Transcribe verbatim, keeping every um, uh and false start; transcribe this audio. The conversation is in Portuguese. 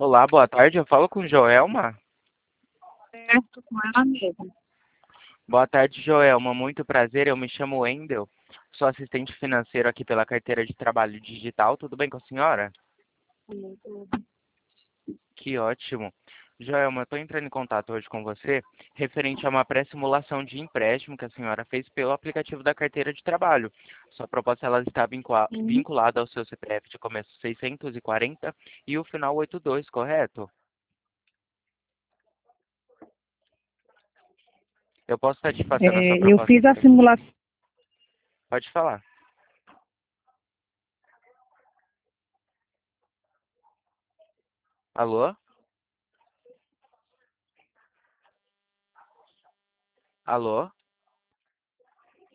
Olá, boa tarde. Eu falo com Joelma. Certo, com ela mesma. Boa tarde, Joelma. Muito prazer. Eu me chamo Wendel. Sou assistente financeiro aqui pela carteira de trabalho digital. Tudo bem com a senhora? Sim, tudo. Que ótimo. Joelma, eu estou entrando em contato hoje com você referente a uma pré-simulação de empréstimo que a senhora fez pelo aplicativo da carteira de trabalho. Sua proposta ela está vincula- Sim, vinculada ao seu C P F de começo seiscentos e quarenta e o final oitenta e dois, correto? Eu posso estar te passando a sua é, eu proposta fiz a por aqui? simulação. Pode falar. Alô? Alô?